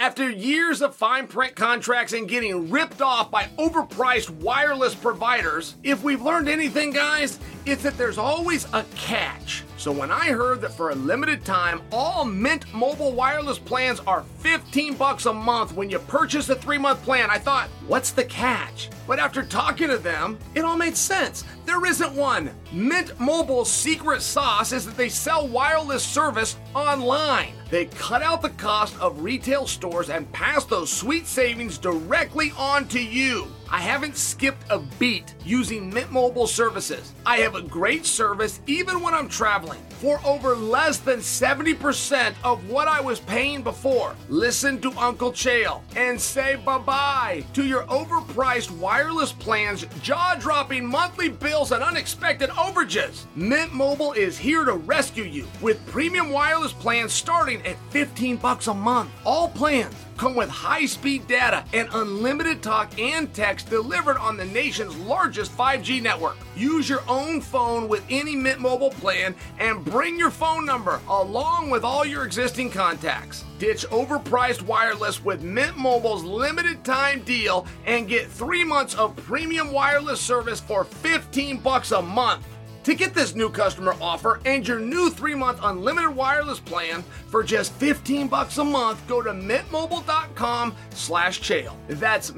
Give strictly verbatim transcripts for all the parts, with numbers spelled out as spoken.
After years of fine print contracts and getting ripped off by overpriced wireless providers, if we've learned anything, guys, it's that there's always a catch. So when I heard that for a limited time, all Mint Mobile wireless plans are fifteen bucks a month when you purchase a three-month plan, I thought, what's the catch? But after talking to them, it all made sense. There isn't one. Mint Mobile's secret sauce is that they sell wireless service online. They cut out the cost of retail stores and pass those sweet savings directly on to you. I haven't skipped a beat using Mint Mobile services. I have a great service even when I'm traveling for over less than seventy percent of what I was paying before. Listen to Uncle Chael and say bye-bye to your overpriced wireless plans, jaw-dropping monthly bills, and unexpected overages. Mint Mobile is here to rescue you with premium wireless plans starting at fifteen bucks a month. All plans come with high-speed data and unlimited talk and text delivered on the nation's largest five G network. Use your own phone with any Mint Mobile plan and bring your phone number along with all your existing contacts. Ditch overpriced wireless with Mint Mobile's limited time deal and get three months of premium wireless service for fifteen bucks a month. To get this new customer offer and your new three-month unlimited wireless plan for just fifteen bucks a month, go to mintmobile.com slash chael. That's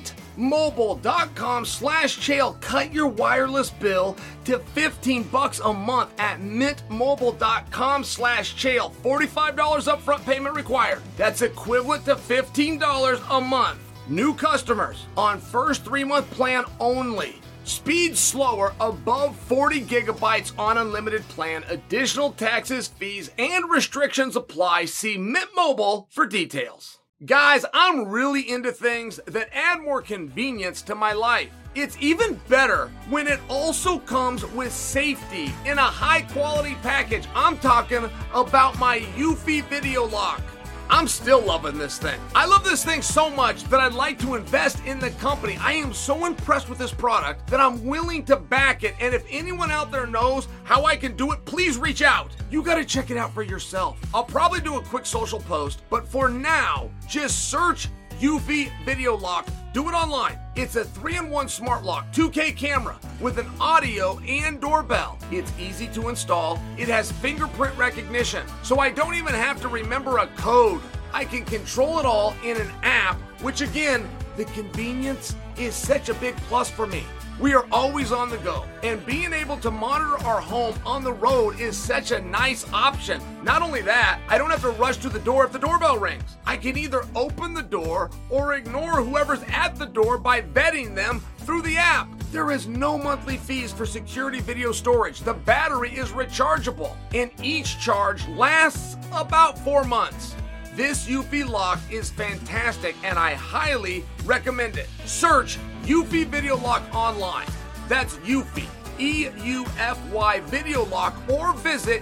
mintmobile.com slash chael. Cut your wireless bill to fifteen bucks a month at mintmobile.com slash chael. forty-five dollars upfront payment required. That's equivalent to fifteen dollars a month. New customers on first three-month plan only. Speed slower above forty gigabytes on unlimited plan. Additional taxes, fees, and restrictions apply. See Mint Mobile for details. Guys, I'm really into things that add more convenience to my life. It's even better when it also comes with safety in a high-quality package. I'm talking about my Eufy Video Lock. I'm still loving this thing. I love this thing so much that I'd like to invest in the company. I am so impressed with this product that I'm willing to back it. And if anyone out there knows how I can do it, please reach out. You got to check it out for yourself. I'll probably do a quick social post, but for now, just search Eufy Video Lock. Do it online. It's a three in one smart lock, two K camera with an audio and doorbell. It's easy to install. It has fingerprint recognition, so I don't even have to remember a code. I can control it all in an app, which again, the convenience is such a big plus for me. We are always on the go, and being able to monitor our home on the road is such a nice option. Not only that, I don't have to rush to the door if the doorbell rings. I can either open the door or ignore whoever's at the door by vetting them through the app. There is no monthly fees for security video storage. The battery is rechargeable, and each charge lasts about four months. This Eufy lock is fantastic, and I highly recommend it. Search Eufy Video Lock online. That's Eufy, E U F Y Video Lock, or visit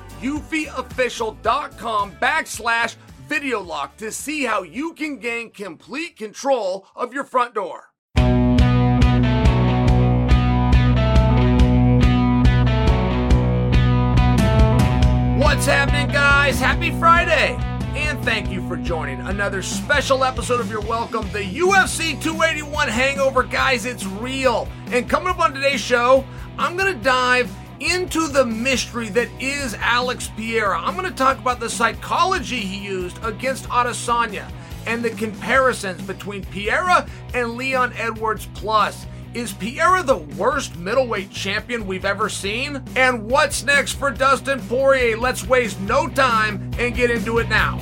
eufyofficial.com backslash video lock to see how you can gain complete control of your front door. What's happening, guys? Happy Friday! And thank you for joining another special episode of Your Welcome, the U F C two eighty-one Hangover. Guys, it's real. And coming up on today's show, I'm going to dive into the mystery that is Alex Pereira. I'm going to talk about the psychology he used against Adesanya and the comparisons between Pereira and Leon Edwards Plus. Is Pereira the worst middleweight champion we've ever seen? And what's next for Dustin Poirier? Let's waste no time and get into it now.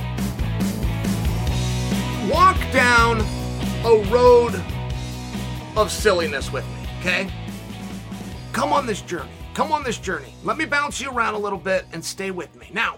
Walk down a road of silliness with me, okay? Come on this journey. Come on this journey. Let me bounce you around a little bit and stay with me. Now,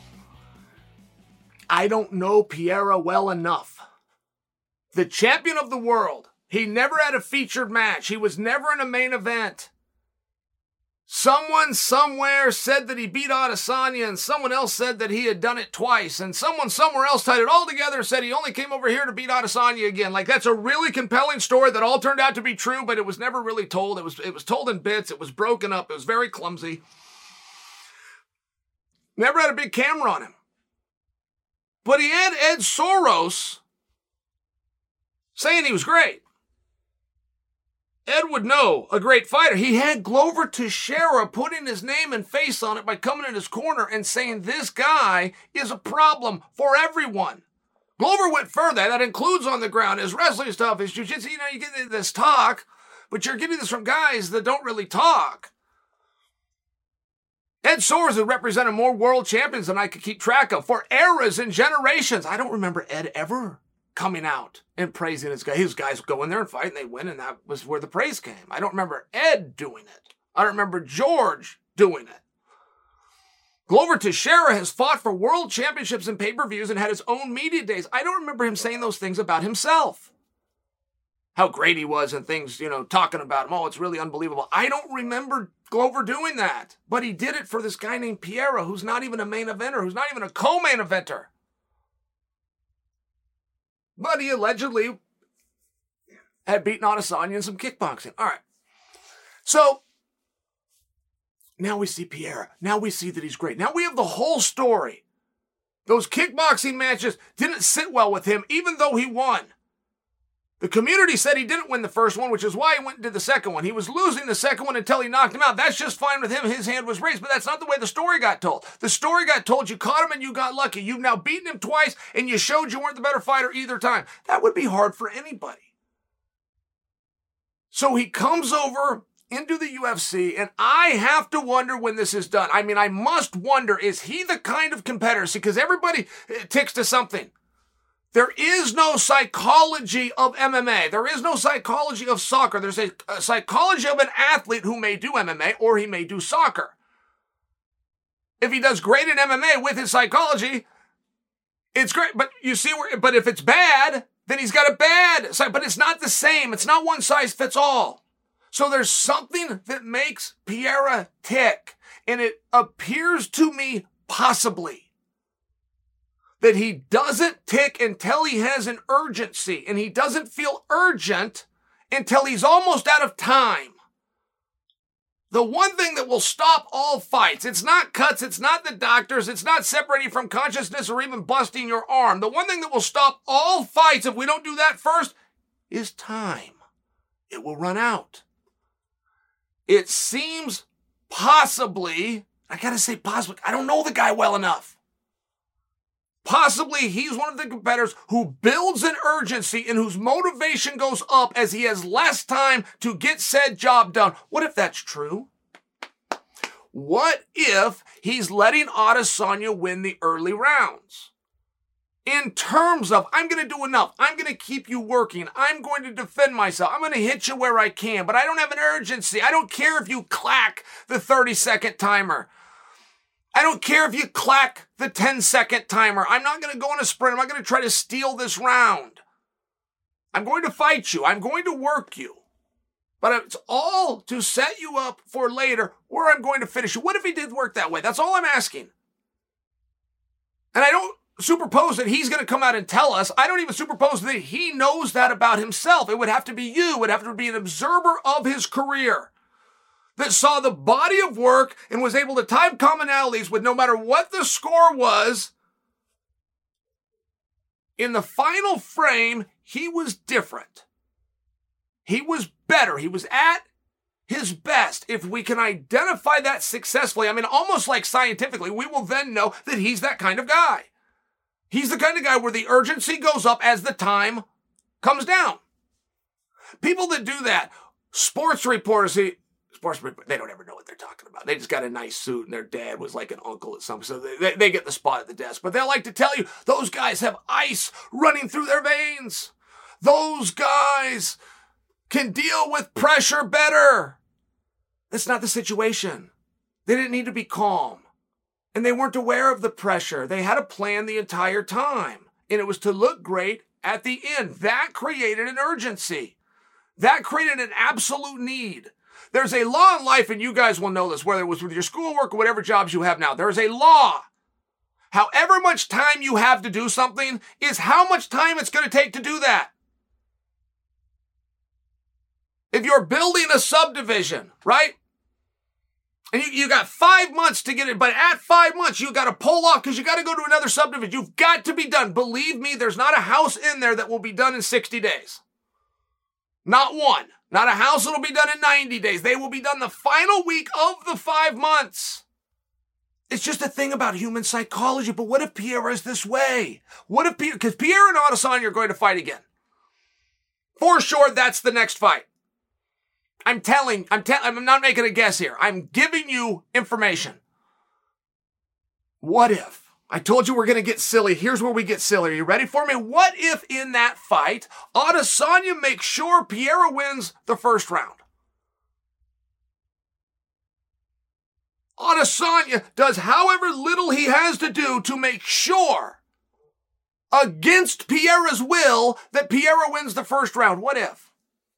I don't know Pereira well enough. The champion of the world. He never had a featured match. He was never in a main event. Someone somewhere said that he beat Adesanya, and someone else said that he had done it twice, and someone somewhere else tied it all together and said he only came over here to beat Adesanya again. Like, that's a really compelling story that all turned out to be true, but it was never really told. It was, it was told in bits. It was broken up. It was very clumsy. Never had a big camera on him. But he had Ed Soros saying he was great. Ed would know a great fighter. He had Glover Teixeira putting his name and face on it by coming in his corner and saying this guy is a problem for everyone. Glover went further. That includes on the ground, his wrestling stuff, his jiu-jitsu. You know, you get this talk, but you're getting this from guys that don't really talk. Ed Soares had represented more world champions than I could keep track of for eras and generations. I don't remember Ed ever coming out and praising his guys. His guys go in there and fight and they win, and that was where the praise came. I don't remember Ed doing it. I don't remember George doing it. Glover Teixeira has fought for world championships and pay-per-views and had his own media days. I don't remember him saying those things about himself. How great he was and things, you know, talking about him. Oh, it's really unbelievable. I don't remember Glover doing that. But he did it for this guy named Pereira, who's not even a main eventer, who's not even a co-main eventer. But he allegedly had beaten Adesanya in some kickboxing. All right. So, now we see Pereira. Now we see that he's great. Now we have the whole story. Those kickboxing matches didn't sit well with him, even though he won. The community said he didn't win the first one, which is why he went and did the second one. He was losing the second one until he knocked him out. That's just fine with him. His hand was raised, but that's not the way the story got told. The story got told you caught him and you got lucky. You've now beaten him twice and you showed you weren't the better fighter either time. That would be hard for anybody. So he comes over into the U F C, and I have to wonder when this is done. I mean, I must wonder, is he the kind of competitor? See, because everybody ticks to something. There is no psychology of M M A. There is no psychology of soccer. There's a, a psychology of an athlete who may do M M A or he may do soccer. If he does great in M M A with his psychology, it's great. But you see, where, but if it's bad, then he's got a bad side. But it's not the same. It's not one size fits all. So there's something that makes Pereira tick, and it appears to me possibly that he doesn't tick until he has an urgency, and he doesn't feel urgent until he's almost out of time. The one thing that will stop all fights, it's not cuts, it's not the doctors, it's not separating from consciousness or even busting your arm. The one thing that will stop all fights, if we don't do that first, is time. It will run out. It seems possibly, I gotta say possibly, I don't know the guy well enough. Possibly he's one of the competitors who builds an urgency and whose motivation goes up as he has less time to get said job done. What if that's true? What if he's letting Adesanya win the early rounds? In terms of, I'm going to do enough. I'm going to keep you working. I'm going to defend myself. I'm going to hit you where I can, but I don't have an urgency. I don't care if you clack the thirty second timer. I don't care if you clack the ten second timer. I'm not going to go on a sprint. I'm not going to try to steal this round. I'm going to fight you. I'm going to work you. But it's all to set you up for later where I'm going to finish you. What if he did work that way? That's all I'm asking. And I don't superpose that he's going to come out and tell us. I don't even superpose that he knows that about himself. It would have to be you. It would have to be an observer of his career that saw the body of work and was able to type commonalities with no matter what the score was. In the final frame, he was different. He was better. He was at his best. If we can identify that successfully, I mean, almost like scientifically, we will then know that he's that kind of guy. He's the kind of guy where the urgency goes up as the time comes down. People that do that, sports reporters, see, sports reporters, they don't ever know what they're talking about. They just got a nice suit and their dad was like an uncle at some, so they, they, they get the spot at the desk. But they'll like to tell you, those guys have ice running through their veins. Those guys can deal with pressure better. That's not the situation. They didn't need to be calm. And they weren't aware of the pressure. They had a plan the entire time. And it was to look great at the end. That created an urgency. That created an absolute need. There's a law in life, and you guys will know this, whether it was with your schoolwork or whatever jobs you have now. There's a law. However much time you have to do something is how much time it's going to take to do that. If you're building a subdivision, right? And you, you got five months to get it, but at five months, you got to pull off because you got to go to another subdivision. You've got to be done. Believe me, there's not a house in there that will be done in sixty days. Not one. Not a house that'll be done in ninety days. They will be done the final week of the five months. It's just a thing about human psychology. But what if Pierre is this way? What if Pierre, because Pierre and Adesanya are going to fight again. For sure, that's the next fight. I'm telling, I'm telling, I'm not making a guess here. I'm giving you information. What if? I told you we're going to get silly. Here's where we get silly. Are you ready for me? What if in that fight, Adesanya makes sure Pierre wins the first round? Adesanya does however little he has to do to make sure, against Pierre's will, that Pierre wins the first round. What if?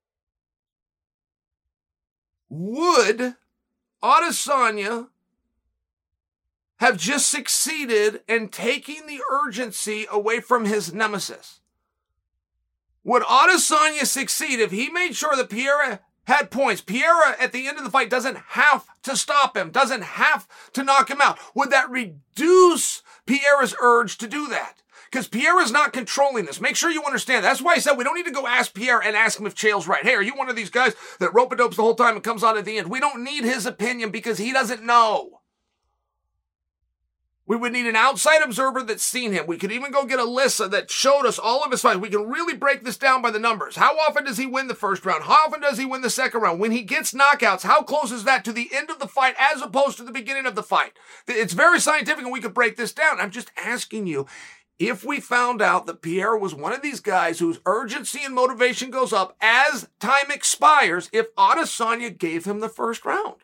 Would Adesanya have just succeeded in taking the urgency away from his nemesis? Would Adesanya succeed if he made sure that Pierre had points? Pierre at the end of the fight doesn't have to stop him, doesn't have to knock him out. Would that reduce Pierre's urge to do that? Because Pierre is not controlling this. Make sure you understand. That's why I said we don't need to go ask Pierre and ask him if Chael's right. Hey, are you one of these guys that rope-a-dopes the whole time and comes on at the end? We don't need his opinion because he doesn't know. We would need an outside observer that's seen him. We could even go get Alyssa that showed us all of his fights. We can really break this down by the numbers. How often does he win the first round? How often does he win the second round? When he gets knockouts, how close is that to the end of the fight as opposed to the beginning of the fight? It's very scientific and we could break this down. I'm just asking you, if we found out that Pierre was one of these guys whose urgency and motivation goes up as time expires, if Adesanya gave him the first round,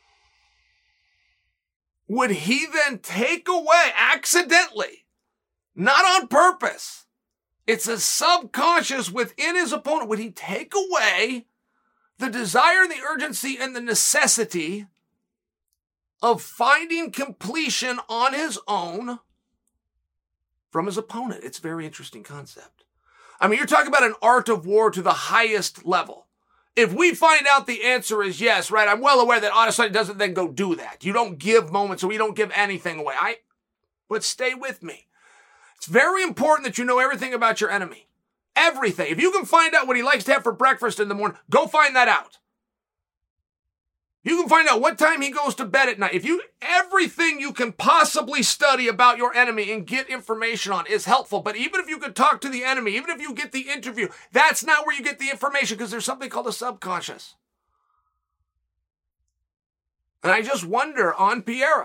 would he then take away accidentally, not on purpose, it's a subconscious within his opponent, would he take away the desire and the urgency and the necessity of finding completion on his own from his opponent? It's a very interesting concept. I mean, you're talking about an art of war to the highest level. If we find out the answer is yes, right, I'm well aware that Adesanya doesn't then go do that. You don't give moments or we don't give anything away. I, but stay with me. It's very important that you know everything about your enemy. Everything. If you can find out what he likes to have for breakfast in the morning, go find that out. You can find out what time he goes to bed at night. If you, everything you can possibly study about your enemy and get information on is helpful. But even if you could talk to the enemy, even if you get the interview, that's not where you get the information because there's something called a subconscious. And I just wonder on Pierre,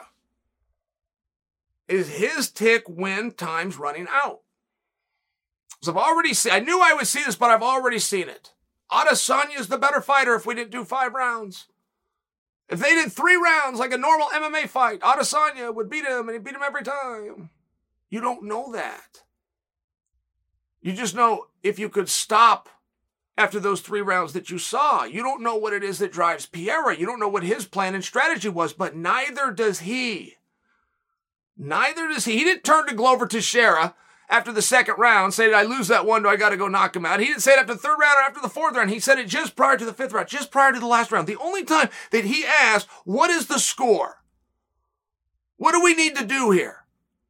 is his tick when time's running out? So I've already seen, I knew I would see this, but I've already seen it. Adesanya is the better fighter if we didn't do five rounds. If they did three rounds like a normal M M A fight, Adesanya would beat him and he'd beat him every time. You don't know that. You just know if you could stop after those three rounds that you saw. You don't know what it is that drives Pierre. You don't know what his plan and strategy was, but neither does he. Neither does he. He didn't turn to Glover Teixeira after the second round, say, did I lose that one? Do I got to go knock him out? He didn't say it after the third round or after the fourth round. He said it just prior to the fifth round, just prior to the last round. The only time that he asked, what is the score? What do we need to do here?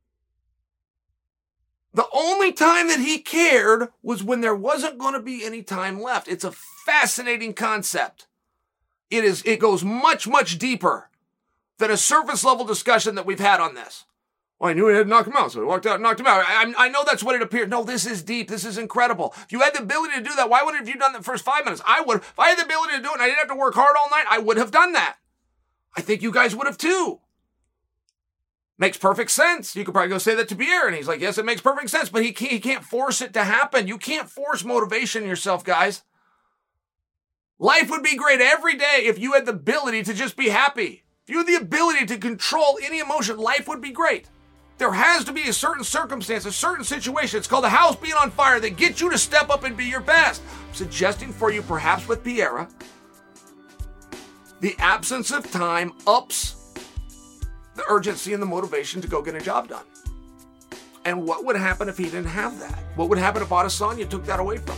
The only time that he cared was when there wasn't going to be any time left. It's a fascinating concept. It is, it goes much, much deeper than a surface level discussion that we've had on this. Well, I knew he had to knock him out, so he walked out and knocked him out. I, I know that's what it appears. No, this is deep. This is incredible. If you had the ability to do that, why wouldn't have you done the first five minutes? I would. If I had the ability to do it and I didn't have to work hard all night, I would have done that. I think you guys would have too. Makes perfect sense. You could probably go say that to Pierre, and he's like, yes, it makes perfect sense, but he can't, he can't force it to happen. You can't force motivation in yourself, guys. Life would be great every day if you had the ability to just be happy. If you had the ability to control any emotion, life would be great. There has to be a certain circumstance, a certain situation. It's called a house being on fire that gets you to step up and be your best. I'm suggesting for you, perhaps with Pierre, the absence of time ups the urgency and the motivation to go get a job done. And what would happen if he didn't have that? What would happen if Adesanya took that away from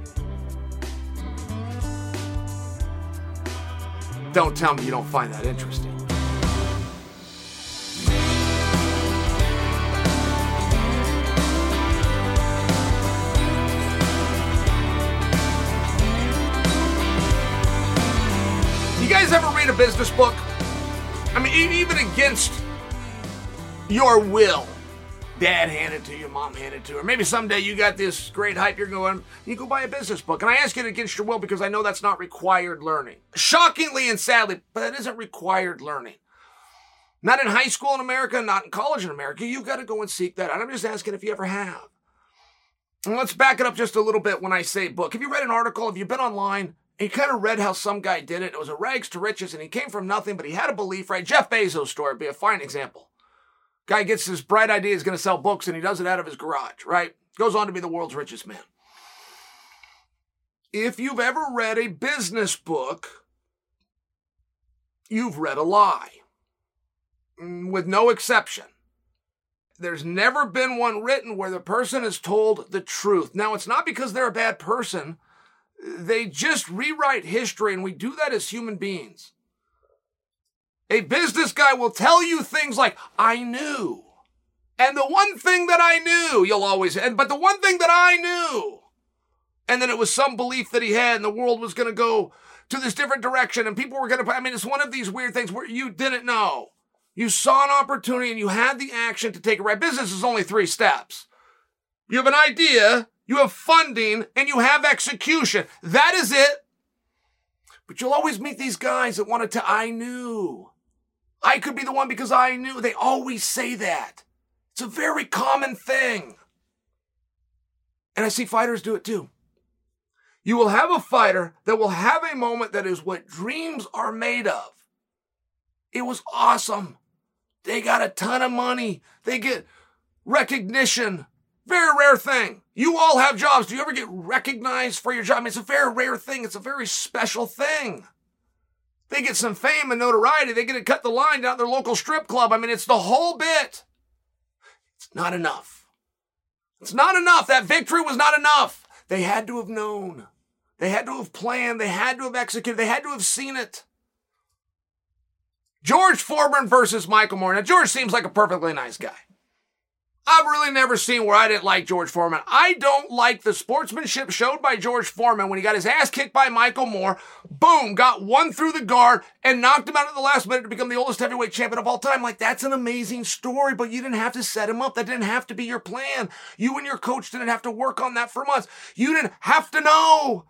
him? Don't tell me you don't find that interesting. read a business book? I mean, even against your will. Dad handed it to you, mom handed it to her. Maybe someday you got this great hype, you're going, you go buy a business book. And I ask it against your will because I know that's not required learning. Shockingly and sadly, but it isn't required learning. Not in high school in America, not in college in America. You've got to go and seek that out. I'm just asking if you ever have. And let's back it up just a little bit when I say book. Have you read an article? Have you been online? And you kind of read how some guy did it. It was a rags to riches, and he came from nothing, but he had a belief, right? Jeff Bezos' story would be a fine example. Guy gets this bright idea he's going to sell books, and he does it out of his garage, right? Goes on to be the world's richest man. If you've ever read a business book, you've read a lie. With no exception. There's never been one written where the person is told the truth. Now, it's not because they're a bad person. They just rewrite history, and we do that as human beings. A business guy will tell you things like, I knew. And the one thing that I knew, you'll always, and but the one thing that I knew. And then it was some belief that he had, and the world was going to go to this different direction, and people were going to, I mean, it's one of these weird things where you didn't know. You saw an opportunity, and you had the action to take it right. Business is only three steps. You have an idea, you have funding, and you have execution. That is it. But you'll always meet these guys that wanted to, I knew. I could be the one because I knew. They always say that. It's a very common thing. And I see fighters do it too. You will have a fighter that will have a moment that is what dreams are made of. It was awesome. They got a ton of money. They get recognition. Very rare thing. You all have jobs. Do you ever get recognized for your job? I mean, it's a very rare thing. It's a very special thing. They get some fame and notoriety. They get to cut the line down at their local strip club. I mean, it's the whole bit. It's not enough. It's not enough. That victory was not enough. They had to have known. They had to have planned. They had to have executed. They had to have seen it. George Foreman versus Michael Moorer. Now, George seems like a perfectly nice guy. I've really never seen where I didn't like George Foreman. I don't like the sportsmanship showed by George Foreman when he got his ass kicked by Michael Moorer. Boom, got one through the guard and knocked him out at the last minute to become the oldest heavyweight champion of all time. Like, that's an amazing story, but you didn't have to set him up. That didn't have to be your plan. You and your coach didn't have to work on that for months. You didn't have to know.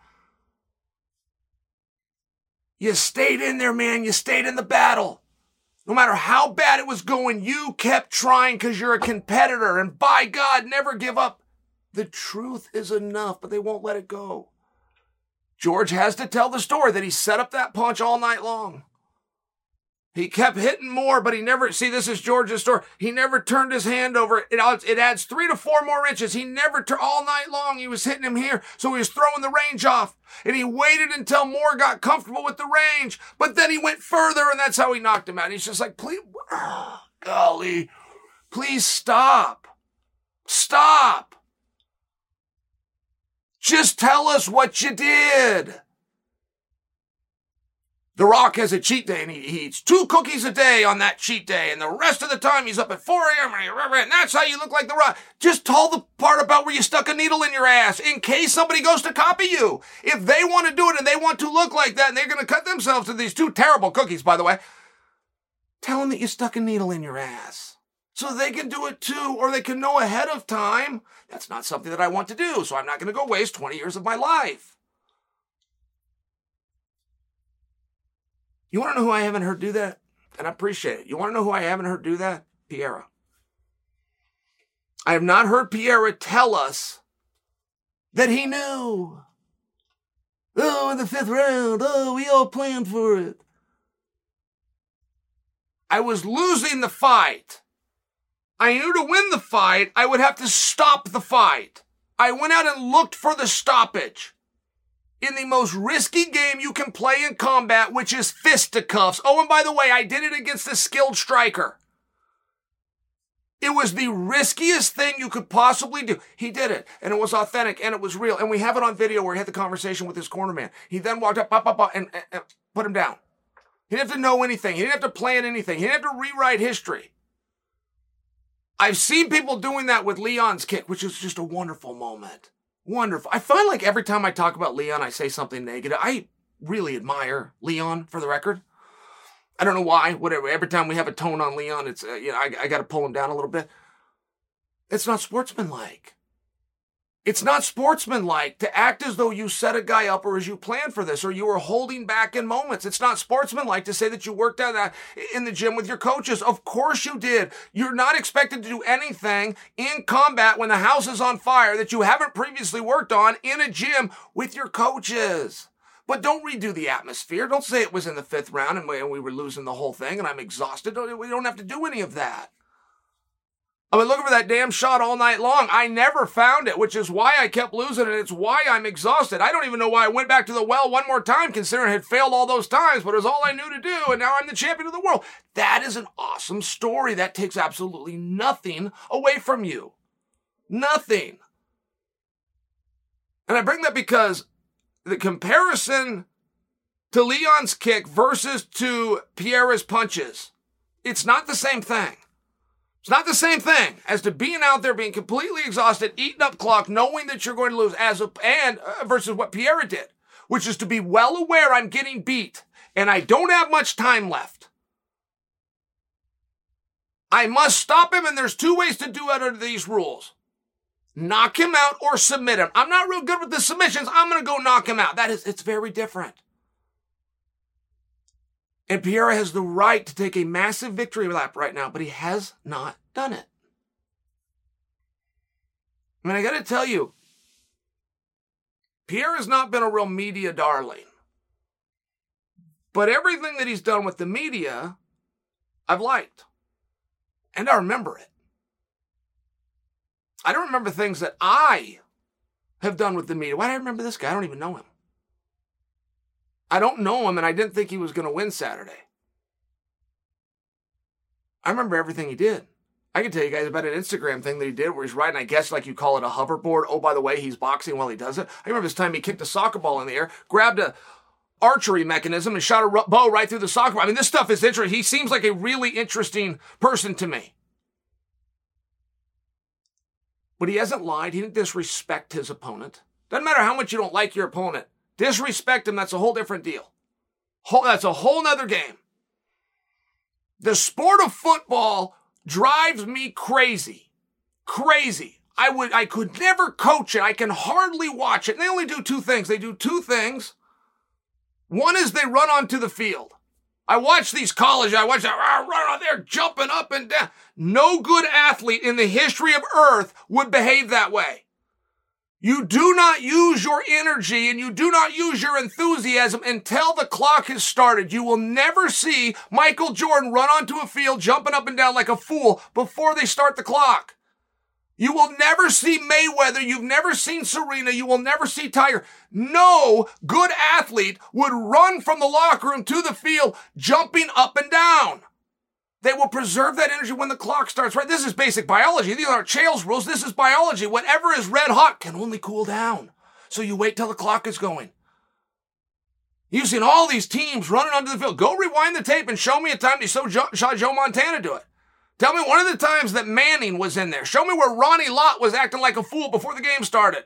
You stayed in there, man. You stayed in the battle. No matter how bad it was going, you kept trying because you're a competitor. And by God, never give up. The truth is enough, but they won't let it go. George has to tell the story that he set up that punch all night long. He kept hitting more, but he never, see, this is George's story. He never turned his hand over. It, it adds three to four more inches. He never, turned all night long, he was hitting him here. So he was throwing the range off. And he waited until Moorer got comfortable with the range. But then he went further, and that's how he knocked him out. He's just like, please, oh, golly, please stop. Stop. Just tell us what you did. The Rock has a cheat day, and he, he eats two cookies a day on that cheat day, and the rest of the time he's up at four a.m. and that's how you look like The Rock. Just tell the part about where you stuck a needle in your ass in case somebody goes to copy you. If they want to do it and they want to look like that, and they're going to cut themselves to these two terrible cookies, by the way, tell them that you stuck a needle in your ass so they can do it too, or they can know ahead of time. That's not something that I want to do, so I'm not going to go waste twenty years of my life. You want to know who I haven't heard do that? And I appreciate it. You want to know who I haven't heard do that? Piera. I have not heard Piera tell us that he knew. Oh, in the fifth round. Oh, we all planned for it. I was losing the fight. I knew to win the fight, I would have to stop the fight. I went out and looked for the stoppage. In the most risky game you can play in combat, which is fisticuffs. Oh, and by the way, I did it against a skilled striker. It was the riskiest thing you could possibly do. He did it, and it was authentic, and it was real. And we have it on video where he had the conversation with his corner man. He then walked up, pop, pop, pop, and, and, and put him down. He didn't have to know anything. He didn't have to plan anything. He didn't have to rewrite history. I've seen people doing that with Leon's kick, which is just a wonderful moment. Wonderful. I find like every time I talk about Leon, I say something negative. I really admire Leon, for the record. I don't know why, whatever. Every time we have a tone on Leon, it's, uh, you know, I, I got to pull him down a little bit. It's not sportsmanlike. It's not sportsmanlike to act as though you set a guy up or as you planned for this or you were holding back in moments. It's not sportsmanlike to say that you worked out that in the gym with your coaches. Of course you did. You're not expected to do anything in combat when the house is on fire that you haven't previously worked on in a gym with your coaches. But don't redo the atmosphere. Don't say it was in the fifth round and we, and we were losing the whole thing and I'm exhausted. We don't have to do any of that. I've been looking for that damn shot all night long. I never found it, which is why I kept losing, and it's why I'm exhausted. I don't even know why I went back to the well one more time, considering I had failed all those times, but it was all I knew to do, and now I'm the champion of the world. That is an awesome story. That takes absolutely nothing away from you. Nothing. And I bring that because the comparison to Leon's kick versus to Pierre's punches, it's not the same thing. It's not the same thing as to being out there, being completely exhausted, eating up clock, knowing that you're going to lose, as a, and uh, versus what Pierre did, which is to be well aware I'm getting beat and I don't have much time left. I must stop him, and there's two ways to do it under these rules. Knock him out or submit him. I'm not real good with the submissions. I'm going to go knock him out. That is, it's very different. And Pierre has the right to take a massive victory lap right now, but he has not done it. I mean, I got to tell you, Pierre has not been a real media darling. But everything that he's done with the media, I've liked. And I remember it. I don't remember things that I have done with the media. Why do I remember this guy? I don't even know him. I don't know him, and I didn't think he was going to win Saturday. I remember everything he did. I can tell you guys about an Instagram thing that he did where he's riding, I guess, like you call it a hoverboard. Oh, by the way, he's boxing while he does it. I remember this time he kicked a soccer ball in the air, grabbed a archery mechanism, and shot a bow right through the soccer ball. I mean, this stuff is interesting. He seems like a really interesting person to me. But he hasn't lied. He didn't disrespect his opponent. Doesn't matter how much you don't like your opponent. Disrespect him, that's a whole different deal. Whole, that's a whole nother game. The sport of football drives me crazy. Crazy. I would, I could never coach it. I can hardly watch it. And they only do two things. They do two things. One is they run onto the field. I watch these college, I watch that run out there jumping up and down. No good athlete in the history of Earth would behave that way. You do not use your energy and you do not use your enthusiasm until the clock has started. You will never see Michael Jordan run onto a field jumping up and down like a fool before they start the clock. You will never see Mayweather. You've never seen Serena. You will never see Tiger. No good athlete would run from the locker room to the field jumping up and down. They will preserve that energy when the clock starts, right? This is basic biology. These aren't Chale's rules. This is biology. Whatever is red hot can only cool down. So you wait till the clock is going. You've seen all these teams running onto the field. Go rewind the tape and show me a time they saw Joe, saw Joe Montana do it. Tell me one of the times that Manning was in there. Show me where Ronnie Lott was acting like a fool before the game started.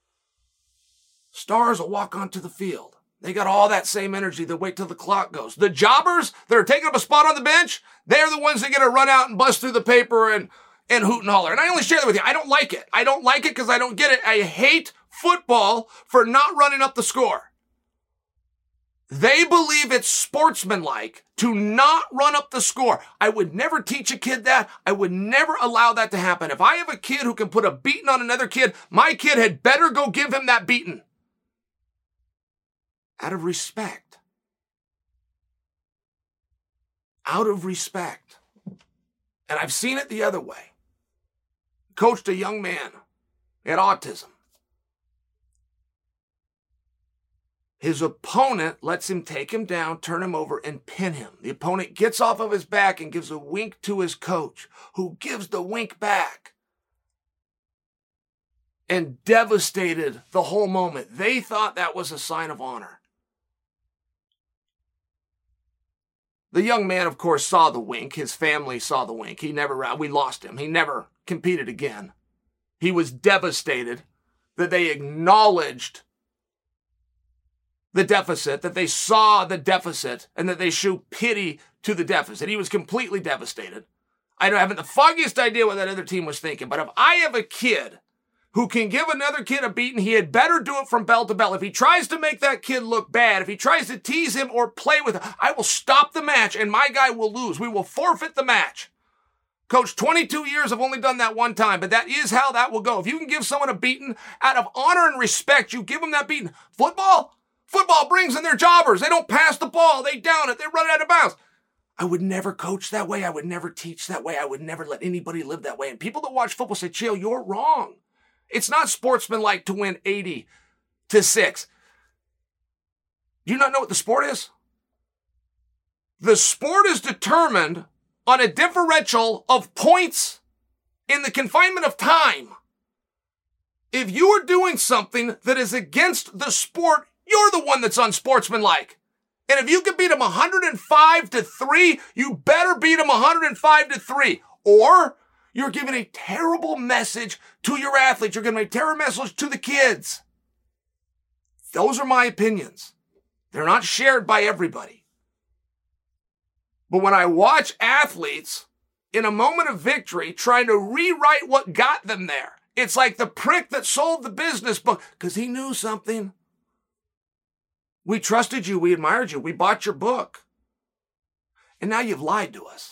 Stars will walk onto the field. They got all that same energy. They wait till the clock goes. The jobbers that are taking up a spot on the bench, they're the ones that get to run out and bust through the paper and, and hoot and holler. And I only share that with you. I don't like it. I don't like it because I don't get it. I hate football for not running up the score. They believe it's sportsmanlike to not run up the score. I would never teach a kid that. I would never allow that to happen. If I have a kid who can put a beating on another kid, my kid had better go give him that beating. Out of respect. Out of respect. And I've seen it the other way. Coached a young man. He had autism. His opponent lets him take him down, turn him over, and pin him. The opponent gets off of his back and gives a wink to his coach, who gives the wink back. And devastated the whole moment. They thought that was a sign of honor. The young man, of course, saw the wink. His family saw the wink. He never, we lost him. He never competed again. He was devastated that they acknowledged the deficit, that they saw the deficit, and that they showed pity to the deficit. He was completely devastated. I don't have the foggiest idea what that other team was thinking, but if I have a kid who can give another kid a beating, he had better do it from bell to bell. If he tries to make that kid look bad, if he tries to tease him or play with him, I will stop the match and my guy will lose. We will forfeit the match. Coach, twenty-two years, I've only done that one time, but that is how that will go. If you can give someone a beating out of honor and respect, you give them that beating. Football? Football brings in their jobbers. They don't pass the ball. They down it. They run it out of bounds. I would never coach that way. I would never teach that way. I would never let anybody live that way. And people that watch football say, Chael, you're wrong. It's not sportsmanlike to win eighty to six. Do you not know what the sport is? The sport is determined on a differential of points in the confinement of time. If you are doing something that is against the sport, you're the one that's unsportsmanlike. And if you can beat them one hundred five to three, you better beat them one hundred five to three. Or you're giving a terrible message to your athletes. You're giving a terrible message to the kids. Those are my opinions. They're not shared by everybody. But when I watch athletes in a moment of victory trying to rewrite what got them there, it's like the prick that sold the business book because he knew something. We trusted you. We admired you. We bought your book. And now you've lied to us.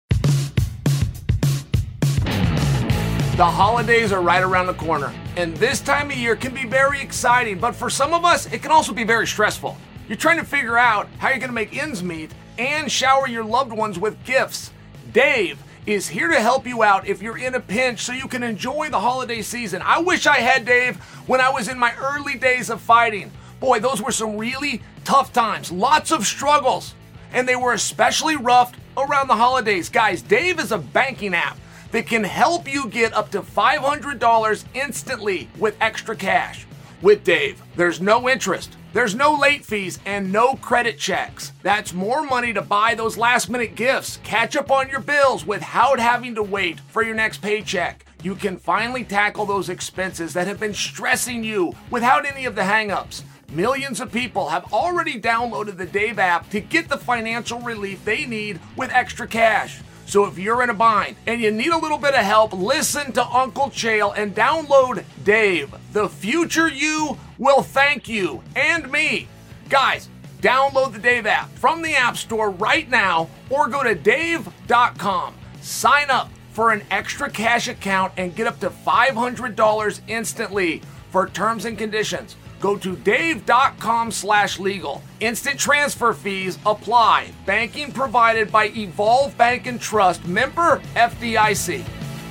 The holidays are right around the corner, and this time of year can be very exciting, but for some of us, it can also be very stressful. You're trying to figure out how you're going to make ends meet and shower your loved ones with gifts. Dave is here to help you out if you're in a pinch so you can enjoy the holiday season. I wish I had Dave when I was in my early days of fighting. Boy, those were some really tough times, lots of struggles, and they were especially rough around the holidays. Guys, Dave is a banking app that can help you get up to five hundred dollars instantly with extra cash. With Dave, there's no interest, there's no late fees, and no credit checks. That's more money to buy those last-minute gifts, catch up on your bills without having to wait for your next paycheck. You can finally tackle those expenses that have been stressing you without any of the hang-ups. Millions of people have already downloaded the Dave app to get the financial relief they need with extra cash. So if you're in a bind and you need a little bit of help, listen to Uncle Chael and download Dave. The future you will thank you and me. Guys, download the Dave app from the App Store right now or go to dave dot com. Sign up for an extra cash account and get up to five hundred dollars instantly. For terms and conditions, go to dave dot com slash legal. Instant transfer fees apply. Banking provided by Evolve Bank and Trust. Member F D I C.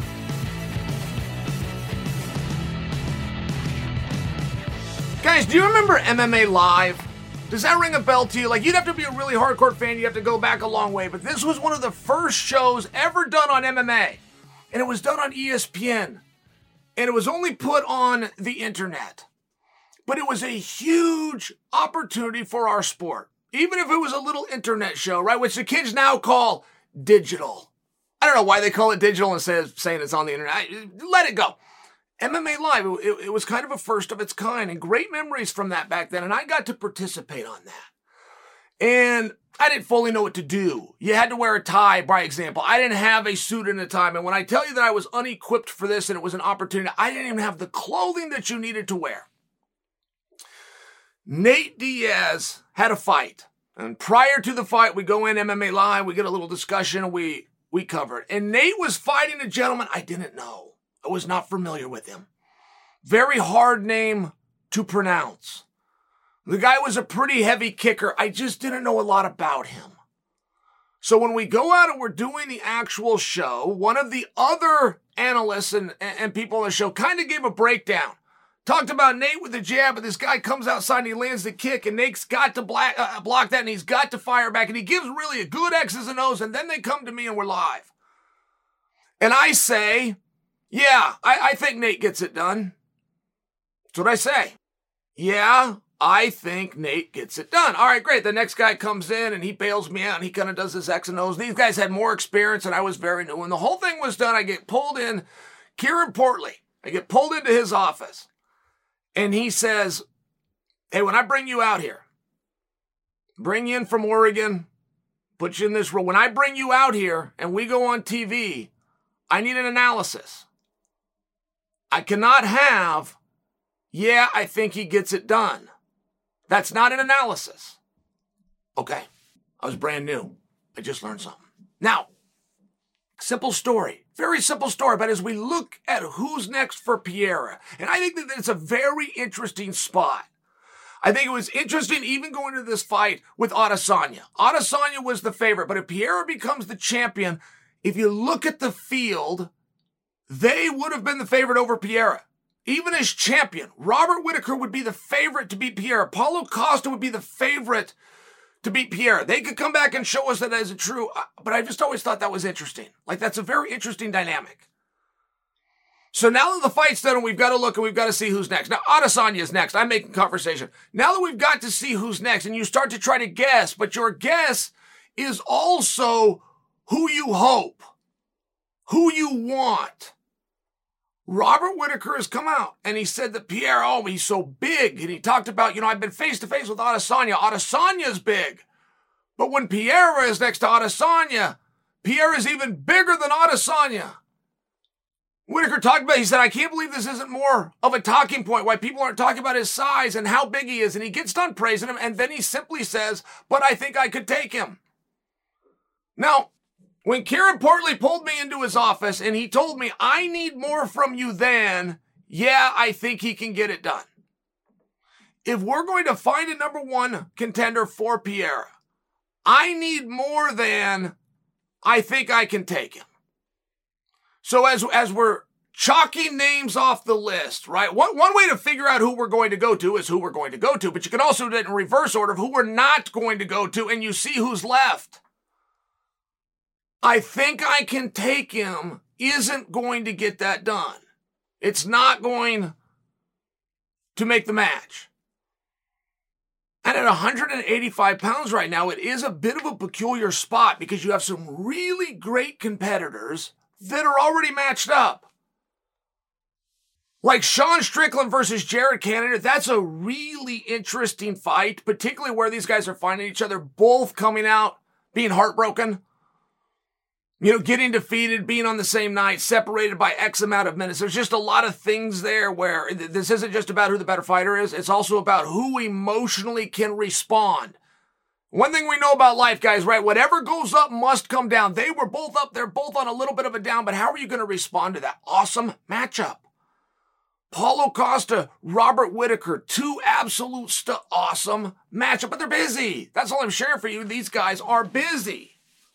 Guys, do you remember M M A Live? Does that ring a bell to you? Like, you'd have to be a really hardcore fan. You have to go back a long way. But this was one of the first shows ever done on M M A. And it was done on E S P N. And it was only put on the internet. But it was a huge opportunity for our sport. Even if it was a little internet show, right? Which the kids now call digital. I don't know why they call it digital instead of saying it's on the internet. I, let it go. M M A Live, it, it was kind of a first of its kind. And great memories from that back then. And I got to participate on that. And I didn't fully know what to do. You had to wear a tie, by example. I didn't have a suit in the time. And when I tell you that I was unequipped for this and it was an opportunity, I didn't even have the clothing that you needed to wear. Nate Diaz had a fight. And prior to the fight, we go in M M A Live, we get a little discussion, we, we cover it. And Nate was fighting a gentleman I didn't know. I was not familiar with him. Very hard name to pronounce. The guy was a pretty heavy kicker. I just didn't know a lot about him. So when we go out and we're doing the actual show, one of the other analysts and, and people on the show kind of gave a breakdown. Talked about Nate with the jab, but this guy comes outside and he lands the kick, and Nate's got to black, uh, block that, and he's got to fire back, and he gives really a good X's and O's, and then they come to me and we're live. And I say, yeah, I, I think Nate gets it done. That's what I say. Yeah, I think Nate gets it done. All right, great. The next guy comes in and he bails me out and he kind of does his X and O's. These guys had more experience and I was very new. When the whole thing was done, I get pulled in, Kieran Portley, I get pulled into his office and he says, hey, when I bring you out here, bring you in from Oregon, put you in this role. When I bring you out here and we go on T V, I need an analysis. I cannot have, yeah, I think he gets it done. That's not an analysis. Okay, I was brand new. I just learned something. Now, simple story, very simple story, but as we look at who's next for Pereira, and I think that it's a very interesting spot. I think it was interesting even going to this fight with Adesanya. Adesanya was the favorite, but if Pereira becomes the champion, if you look at the field, they would have been the favorite over Pereira. Even as champion, Robert Whittaker would be the favorite to beat Pereira. Paulo Costa would be the favorite to beat Pereira. They could come back and show us that that isn't true, but I just always thought that was interesting. Like, that's a very interesting dynamic. So now that the fight's done, we've got to look and we've got to see who's next. Now, Adesanya is next. I'm making conversation. Now that we've got to see who's next, and you start to try to guess, but your guess is also who you hope, who you want. Robert Whittaker has come out and he said that Pierre, oh, he's so big. And he talked about, you know, I've been face to face with Adesanya. Adesanya's big. But when Pereira is next to Adesanya, Pierre is even bigger than Adesanya. Whittaker talked about, he said, I can't believe this isn't more of a talking point, why people aren't talking about his size and how big he is. And he gets done praising him, and then he simply says, but I think I could take him. Now, when Kieran Portley pulled me into his office and he told me, I need more from you than, yeah, I think he can get it done. If we're going to find a number one contender for Pereira, I need more than, I think I can take him. So as, as we're chalking names off the list, right? One, one way to figure out who we're going to go to is who we're going to go to, but you can also do it in reverse order of who we're not going to go to, and you see who's left. I think I can take him isn't going to get that done. It's not going to make the match. And at one hundred eighty-five pounds right now, it is a bit of a peculiar spot because you have some really great competitors that are already matched up. Like Sean Strickland versus Jared Cannonier, that's a really interesting fight, particularly where these guys are finding each other, both coming out, being heartbroken. You know, getting defeated, being on the same night, separated by X amount of minutes. There's just a lot of things there where this isn't just about who the better fighter is. It's also about who emotionally can respond. One thing we know about life, guys, right? Whatever goes up must come down. They were both up. They're both on a little bit of a down, but how are you going to respond to that? Awesome matchup. Paulo Costa, Robert Whittaker, two absolute st- awesome matchup, but they're busy. That's all I'm sharing for you. These guys are busy.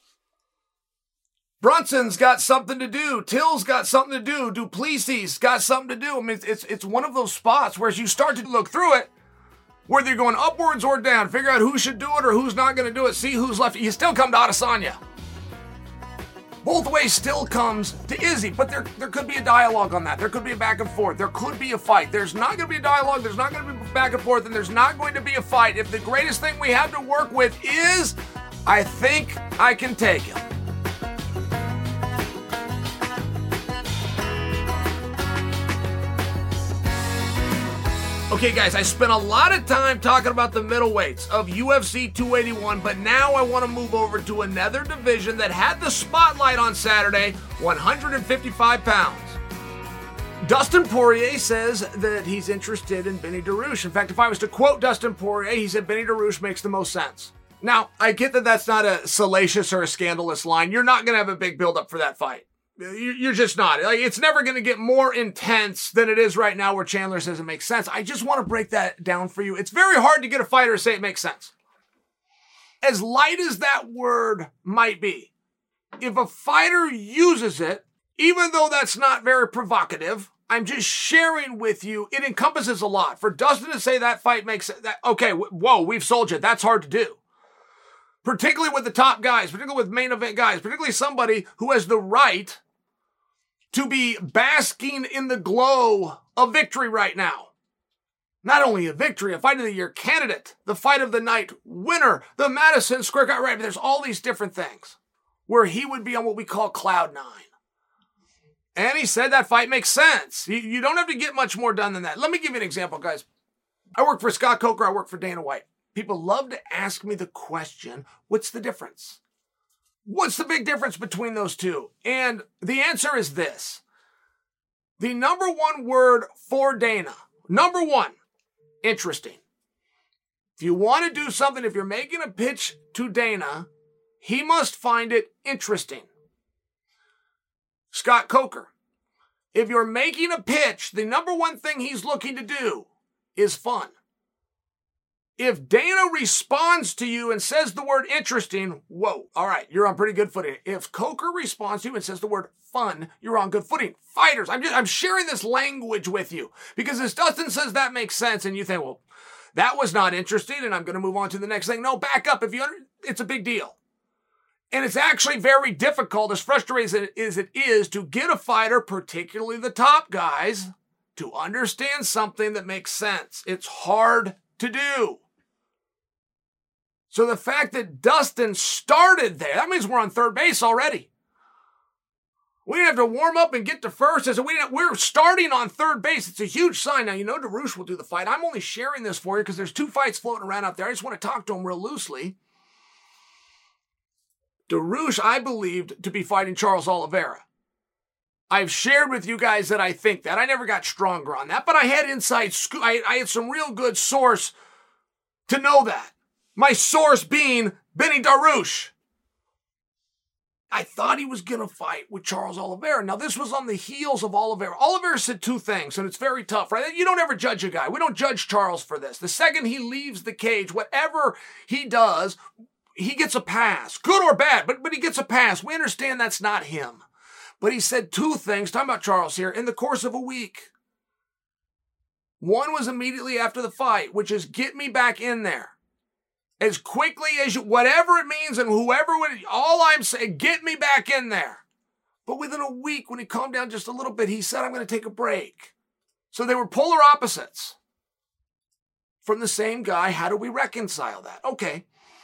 Brunson's got something to do. Till's got something to do. Duplessis got something to do. I mean, it's, it's, it's one of those spots where as you start to look through it, whether you're going upwards or down, figure out who should do it or who's not going to do it, see who's left. You still come to Adesanya. Both ways still comes to Izzy, but there, there could be a dialogue on that. There could be a back and forth. There could be a fight. There's not going to be a dialogue. There's not going to be back and forth, and there's not going to be a fight. If the greatest thing we have to work with is, I think I can take him. Okay, guys, I spent a lot of time talking about the middleweights of U F C two eighty-one, but now I want to move over to another division that had the spotlight on Saturday, one hundred fifty-five pounds. Dustin Poirier says that he's interested in Benny Dariush. In fact, if I was to quote Dustin Poirier, he said Benny Dariush makes the most sense. Now, I get that that's not a salacious or a scandalous line. You're not going to have a big build-up for that fight. You're just not. Like, it's never going to get more intense than it is right now where Chandler says it makes sense. I just want to break that down for you. It's very hard to get a fighter to say it makes sense. As light as that word might be, if a fighter uses it, even though that's not very provocative, I'm just sharing with you, it encompasses a lot. For Dustin to say that fight makes it, that, okay, whoa, we've sold you. That's hard to do. Particularly with the top guys, particularly with main event guys, particularly somebody who has the right to be basking in the glow of victory right now. Not only a victory, a fight of the year candidate, the fight of the night winner, the Madison Square Garden, right? There's all these different things where he would be on what we call cloud nine. And he said that fight makes sense. You, you don't have to get much more done than that. Let me give you an example, guys. I work for Scott Coker. I work for Dana White. People love to ask me the question, what's the difference? What's the big difference between those two? And the answer is this. The number one word for Dana, number one, interesting. If you want to do something, if you're making a pitch to Dana, he must find it interesting. Scott Coker, if you're making a pitch, the number one thing he's looking to do is fun. If Dana responds to you and says the word interesting, whoa, all right, you're on pretty good footing. If Coker responds to you and says the word fun, you're on good footing. Fighters, I'm just, I'm sharing this language with you because as Dustin says that makes sense and you think, well, that was not interesting and I'm going to move on to the next thing. No, back up. If you, under, it's a big deal. And it's actually very difficult, as frustrating as it is, to get a fighter, particularly the top guys, to understand something that makes sense. It's hard to do. So the fact that Dustin started there, that means we're on third base already. We didn't have to warm up and get to first. So we didn't, we're starting on third base. It's a huge sign. Now, you know Dariush will do the fight. I'm only sharing this for you because there's two fights floating around out there. I just want to talk to him real loosely. Dariush, I believed to be fighting Charles Oliveira. I've shared with you guys that I think that. I never got stronger on that, but I had inside scoop. I, I had some real good source to know that. My source being Benny Dariush. I thought he was going to fight with Charles Oliveira. Now, this was on the heels of Oliveira. Oliveira said two things, and it's very tough, right? You don't ever judge a guy. We don't judge Charles for this. The second he leaves the cage, whatever he does, he gets a pass. Good or bad, but, but he gets a pass. We understand that's not him. But he said two things, talking about Charles here, in the course of a week. One was immediately after the fight, which is get me back in there. As quickly as you, whatever it means and whoever, would, all I'm saying, get me back in there. But within a week, when he calmed down just a little bit, he said, I'm going to take a break. So they were polar opposites from the same guy. How do we reconcile that? Okay.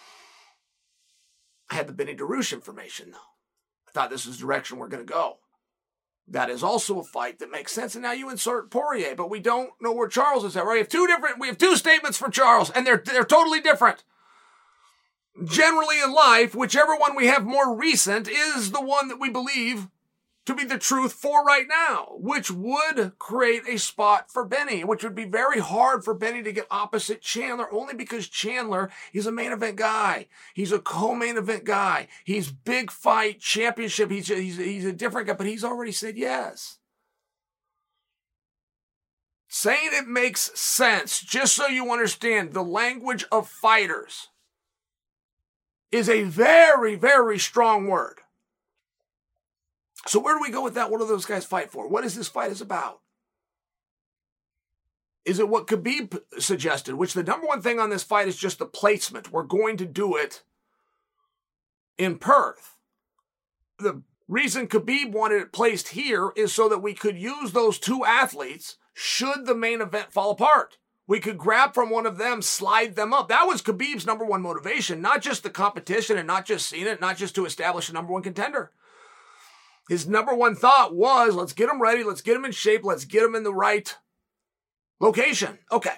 I had the Benny Dariush information, though. I thought this is the direction we're going to go. That is also a fight that makes sense. And now you insert Poirier, but we don't know where Charles is at, right? We have two different, we have two statements from Charles, and they're, they're totally different. Generally in life, whichever one we have more recent is the one that we believe to be the truth for right now, which would create a spot for Benny, which would be very hard for Benny to get opposite Chandler, only because Chandler is a main event guy. He's a co-main event guy. He's big fight championship. He's a, he's a, he's a different guy, but he's already said yes. Saying it makes sense, just so you understand, the language of fighters is a very, very strong word. So where do we go with that? What do those guys fight for? What is this fight is about? Is it what Khabib suggested, which the number one thing on this fight is just the placement. We're going to do it in Perth. The reason Khabib wanted it placed here is so that we could use those two athletes should the main event fall apart. We could grab from one of them, slide them up. That was Khabib's number one motivation, not just the competition and not just seeing it, not just to establish a number one contender. His number one thought was, let's get him ready, let's get him in shape, let's get him in the right location. Okay.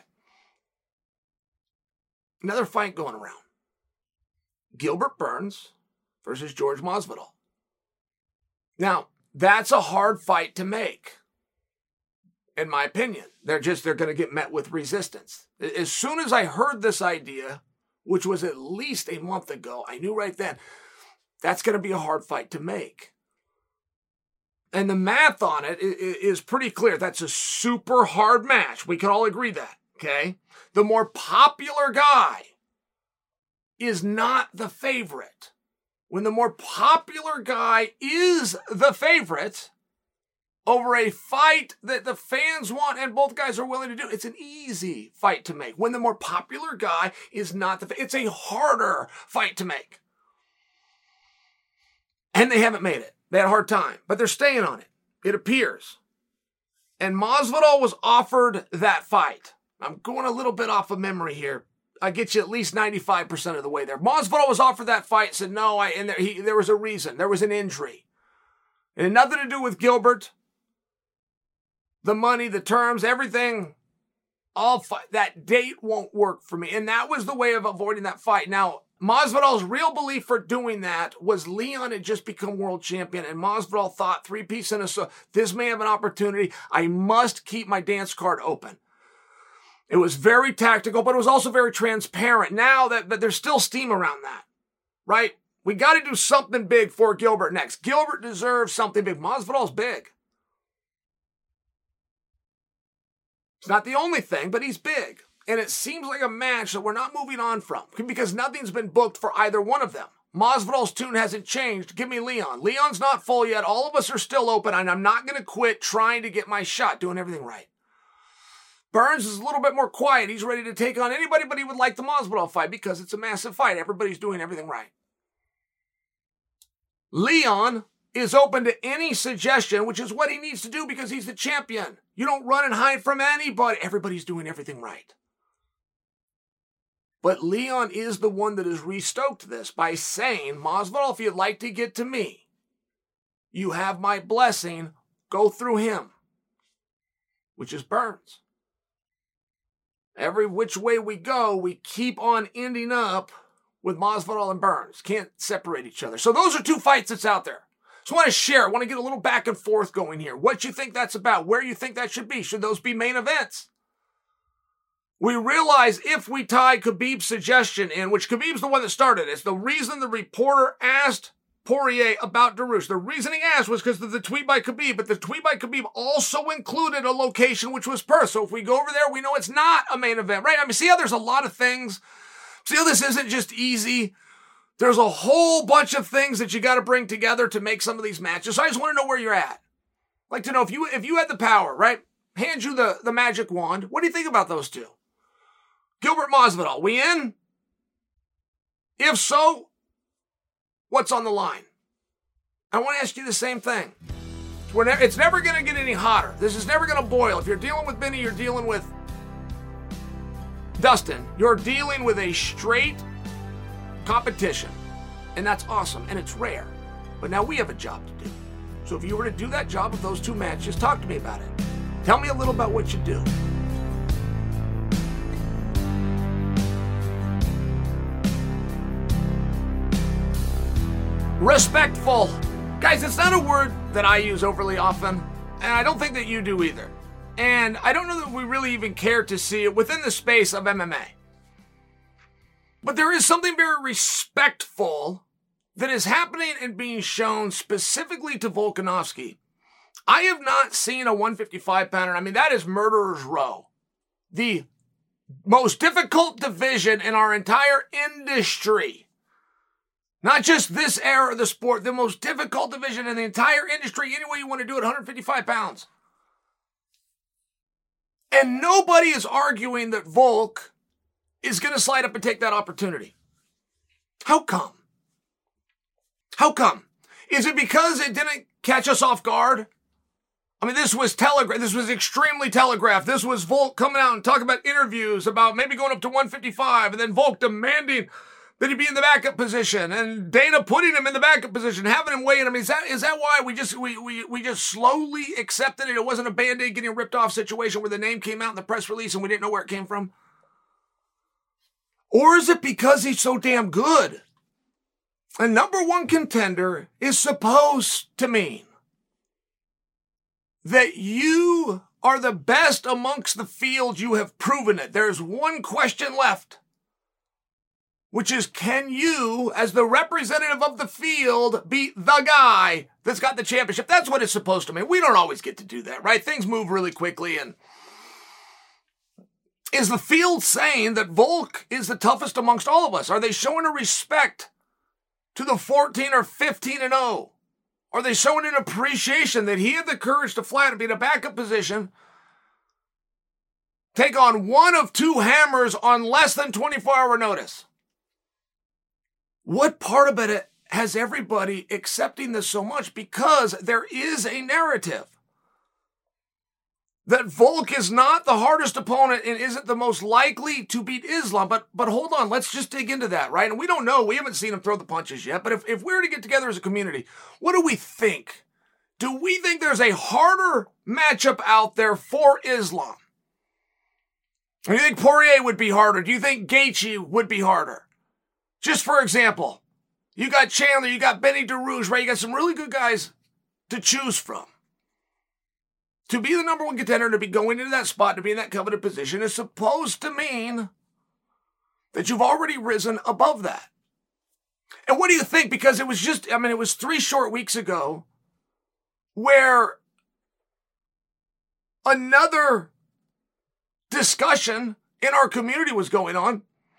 Another fight going around. Gilbert Burns versus George Masvidal. Now, that's a hard fight to make. In my opinion, they're just, they're going to get met with resistance. As soon as I heard this idea, which was at least a month ago, I knew right then, that's going to be a hard fight to make. And the math on it is pretty clear. That's a super hard match. We can all agree that, okay? The more popular guy is not the favorite. When the more popular guy is the favorite, over a fight that the fans want and both guys are willing to do, it's an easy fight to make. When the more popular guy is not the, it's a harder fight to make. And they haven't made it. They had a hard time, but they're staying on it, it appears. And Masvidal was offered that fight. I'm going a little bit off of memory here. I get you at least ninety-five percent of the way there. Masvidal was offered that fight, said no, I, and there, he, there was a reason. There was an injury. It had nothing to do with Gilbert. The money, the terms, everything, all fi- that date won't work for me. And that was the way of avoiding that fight. Now, Masvidal's real belief for doing that was Leon had just become world champion, and Masvidal thought three-piece in a so this may have an opportunity. I must keep my dance card open. It was very tactical, but it was also very transparent. Now that, that there's still steam around that, right? We got to do something big for Gilbert next. Gilbert deserves something big. Masvidal's big. It's not the only thing, but he's big. And it seems like a match that we're not moving on from because nothing's been booked for either one of them. Masvidal's tune hasn't changed. Give me Leon. Leon's not full yet. All of us are still open, and I'm not going to quit trying to get my shot, doing everything right. Burns is a little bit more quiet. He's ready to take on anybody, but he would like the Masvidal fight because it's a massive fight. Everybody's doing everything right. Leon is open to any suggestion, which is what he needs to do because he's the champion. You don't run and hide from anybody. Everybody's doing everything right. But Leon is the one that has restoked this by saying, Masvidal, if you'd like to get to me, you have my blessing, go through him, which is Burns. Every which way we go, we keep on ending up with Masvidal and Burns. Can't separate each other. So those are two fights that's out there. So I want to share, I want to get a little back and forth going here. What you think that's about, where you think that should be. Should those be main events? We realize if we tie Khabib's suggestion in, which Khabib's the one that started, it's the reason the reporter asked Poirier about Dariush. The reason he asked was because of the tweet by Khabib, but the tweet by Khabib also included a location, which was Perth. So if we go over there, we know it's not a main event, right? I mean, see how there's a lot of things. See how this isn't just easy. There's a whole bunch of things that you got to bring together to make some of these matches. So I just want to know where you're at. I'd like to know if you if you had the power, right? Hand you the, the magic wand. What do you think about those two? Gilbert Masvidal, we in? If so, what's on the line? I want to ask you the same thing. We're ne- it's never going to get any hotter. This is never going to boil. If you're dealing with Benny, you're dealing with Dustin. You're dealing with a straight competition. And that's awesome. And it's rare. But now we have a job to do. So if you were to do that job of those two matches, talk to me about it. Tell me a little about what you do. Respectful. Guys, it's not a word that I use overly often, and I don't think that you do either. And I don't know that we really even care to see it within the space of M M A. But there is something very respectful that is happening and being shown specifically to Volkanovski. I have not seen a one fifty-five pounder. I mean, that is murderer's row. The most difficult division in our entire industry. Not just this era of the sport, the most difficult division in the entire industry, any way you want to do it, one fifty-five pounds. And nobody is arguing that Volk is going to slide up and take that opportunity. How come? How come? Is it because it didn't catch us off guard? I mean, this was telegraphed. This was extremely telegraphed. This was Volk coming out and talking about interviews about maybe going up to one fifty-five, and then Volk demanding that he be in the backup position, and Dana putting him in the backup position, having him weigh in. I mean, is that is that why we just we we we just slowly accepted it? It wasn't a Band-Aid getting ripped off situation where the name came out in the press release and we didn't know where it came from? Or is it because he's so damn good? A number one contender is supposed to mean that you are the best amongst the field. You have proven it. There's one question left, which is, can you, as the representative of the field, beat the guy that's got the championship? That's what it's supposed to mean. We don't always get to do that, right? Things move really quickly. And is the field saying that Volk is the toughest amongst all of us? Are they showing a respect to the fourteen or fifteen and oh? Are they showing an appreciation that he had the courage to fly to be in a backup position, take on one of two hammers on less than twenty-four hour notice? What part of it has everybody accepting this so much? Because there is a narrative that Volk is not the hardest opponent and isn't the most likely to beat Islam. But but hold on, let's just dig into that, right? And we don't know. We haven't seen him throw the punches yet. But if, if we were to get together as a community, what do we think? Do we think there's a harder matchup out there for Islam? Do you think Poirier would be harder? Do you think Gaethje would be harder? Just for example, you got Chandler, you got Benny DeRouge, right? You got some really good guys to choose from. To be the number one contender, to be going into that spot, to be in that coveted position is supposed to mean that you've already risen above that. And what do you think? Because it was just, I mean, it was three short weeks ago where another discussion in our community was going on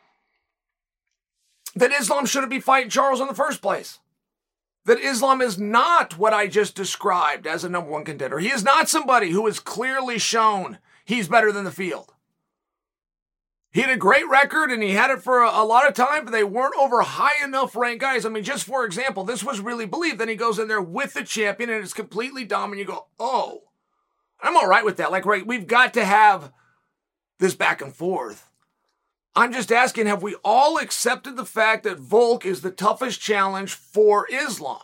that Islam shouldn't be fighting Charles in the first place. That Islam is not what I just described as a number one contender. He is not somebody who has clearly shown he's better than the field. He had a great record, and he had it for a, a lot of time, but they weren't over high enough ranked guys. I mean, just for example, this was really believed. Then he goes in there with the champion, and it's completely dominant. You go, oh, I'm all right with that. Like, right, we've got to have this back and forth. I'm just asking, have we all accepted the fact that Volk is the toughest challenge for Islam?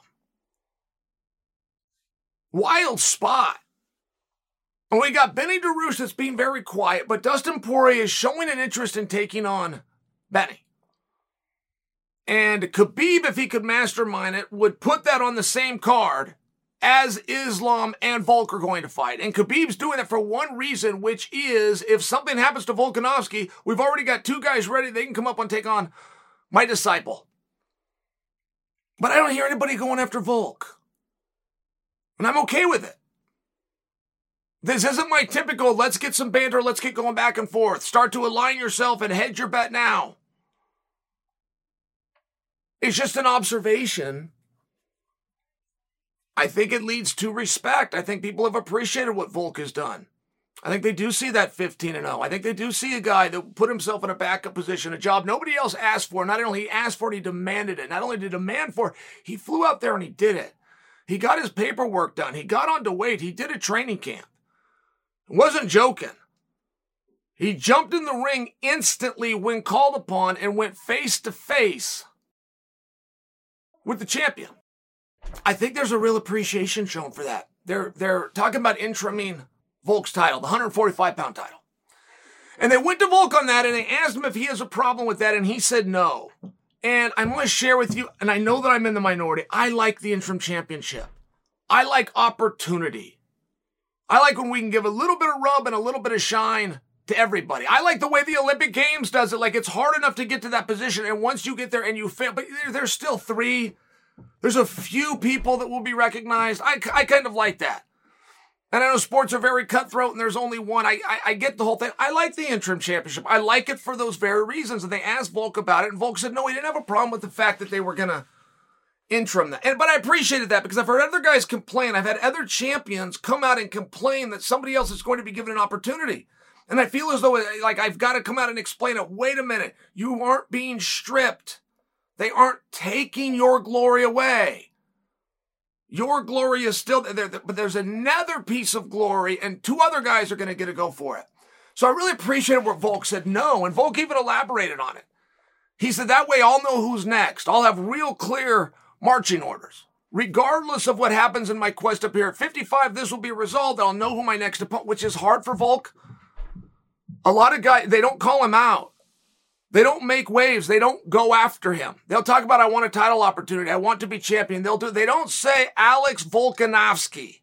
Wild spot. And we got Benny DeRouge that's being very quiet, but Dustin Poirier is showing an interest in taking on Benny. And Khabib, if he could mastermind it, would put that on the same card as Islam and Volk are going to fight. And Khabib's doing that for one reason, which is if something happens to Volkanovski, we've already got two guys ready. They can come up and take on my disciple. But I don't hear anybody going after Volk. And I'm okay with it. This isn't my typical, let's get some banter, let's get going back and forth. Start to align yourself and hedge your bet now. It's just an observation. I think it leads to respect. I think people have appreciated what Volk has done. I think they do see that fifteen and oh. I think they do see a guy that put himself in a backup position, a job nobody else asked for. Not only he asked for it, he demanded it. Not only did he demand for it, he flew out there and he did it. He got his paperwork done. He got on to weight. He did a training camp. Wasn't joking. He jumped in the ring instantly when called upon and went face to face with the champion. I think there's a real appreciation shown for that. They're they're talking about interiming Volk's title, the one forty-five pound title. And they went to Volk on that and they asked him if he has a problem with that and he said no. And I'm going to share with you, and I know that I'm in the minority, I like the interim championship. I like opportunity. I like when we can give a little bit of rub and a little bit of shine to everybody. I like the way the Olympic Games does it. Like, it's hard enough to get to that position, and once you get there and you fail, but there's still three, there's a few people that will be recognized. I, I kind of like that. And I know sports are very cutthroat and there's only one. I, I I get the whole thing. I like the interim championship. I like it for those very reasons. And they asked Volk about it, and Volk said no, he didn't have a problem with the fact that they were going to interim that. And, but I appreciated that because I've heard other guys complain. I've had other champions come out and complain that somebody else is going to be given an opportunity. And I feel as though like I've got to come out and explain it. Wait a minute. You aren't being stripped. They aren't taking your glory away. Your glory is still there, but there's another piece of glory, and two other guys are going to get to go for it. So I really appreciated what Volk said no, and Volk even elaborated on it. He said, that way I'll know who's next. I'll have real clear marching orders. Regardless of what happens in my quest up here at fifty-five, this will be resolved. I'll know who my next opponent, which is hard for Volk. A lot of guys, they don't call him out. They don't make waves. They don't go after him. They'll talk about, I want a title opportunity. I want to be champion. They'll do. They don't say Alex Volkanovski.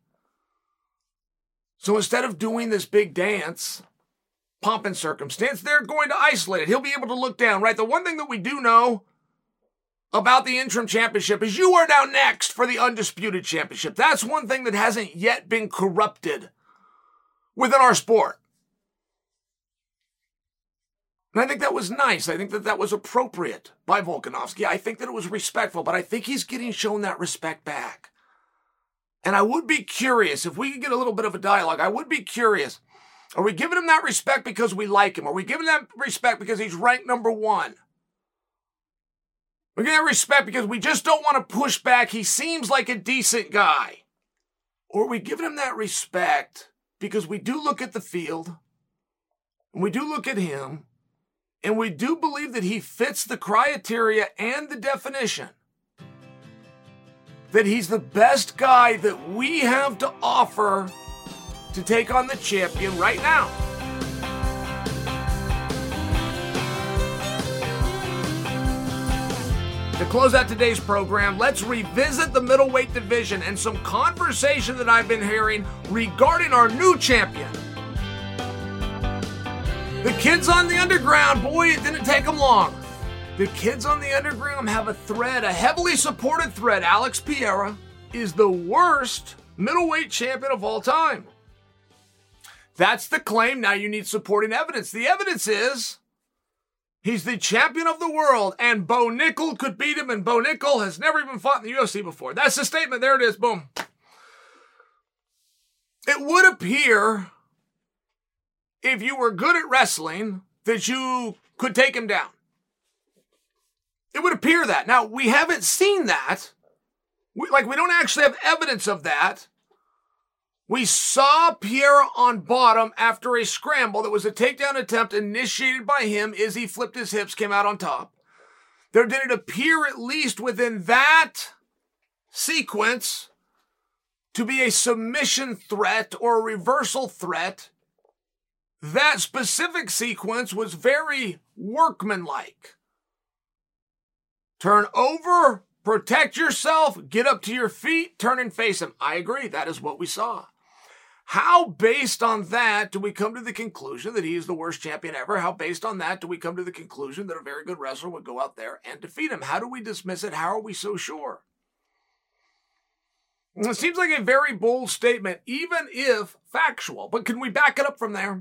So instead of doing this big dance, pomp and circumstance, they're going to isolate it. He'll be able to look down, right? The one thing that we do know about the interim championship is you are now next for the undisputed championship. That's one thing that hasn't yet been corrupted within our sport. And I think that was nice. I think that that was appropriate by Volkanovski. I think that it was respectful, but I think he's getting shown that respect back. And I would be curious, if we could get a little bit of a dialogue, I would be curious. Are we giving him that respect because we like him? Are we giving him that respect because he's ranked number one? We're giving him respect because we just don't want to push back. He seems like a decent guy. Or are we giving him that respect because we do look at the field, and we do look at him, and we do believe that he fits the criteria and the definition that he's the best guy that we have to offer to take on the champion right now. To close out today's program, let's revisit the middleweight division and some conversation that I've been hearing regarding our new champion. The kids on the underground, boy, it didn't take them long. The kids on the underground have a thread, a heavily supported thread. Alex Pereira is the worst middleweight champion of all time. That's the claim. Now you need supporting evidence. The evidence is he's the champion of the world, and Bo Nickel could beat him, and Bo Nickel has never even fought in the U F C before. That's the statement. There it is. Boom. It would appear, if you were good at wrestling, that you could take him down. It would appear that. Now, we haven't seen that. We, like, we don't actually have evidence of that. We saw Pereira on bottom after a scramble that was a takedown attempt initiated by him. Izzy flipped his hips, came out on top. There did it appear, at least within that sequence, to be a submission threat or a reversal threat. That specific sequence was very workmanlike. Turn over, protect yourself, get up to your feet, turn and face him. I agree, that is what we saw. How, based on that, do we come to the conclusion that he is the worst champion ever? How, based on that, do we come to the conclusion that a very good wrestler would go out there and defeat him? How do we dismiss it? How are we so sure? It seems like a very bold statement, even if factual. But can we back it up from there?